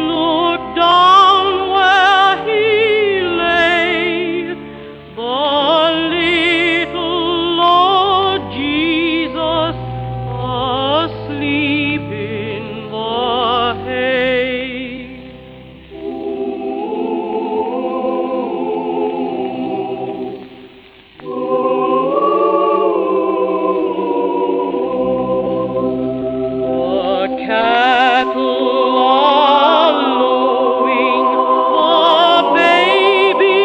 looked down where he lay, the little Lord Jesus asleep in the hay. The cattle are lowing, the baby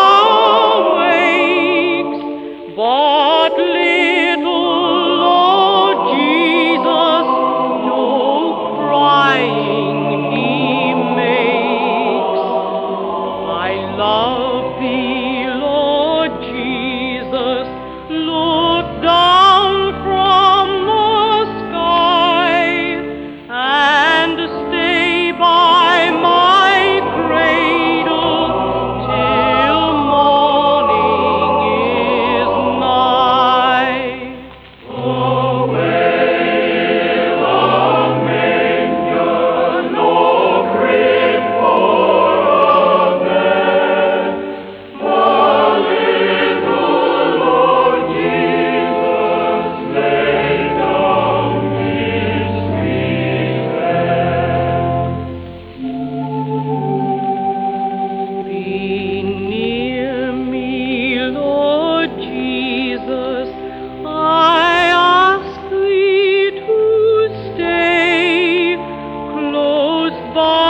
awakes, but little Lord Jesus no crying he makes. I love thee, Lord Jesus, look down from the sky and stay by my cradle till morning is nigh. Be near me, Lord Jesus, I ask thee to stay close by.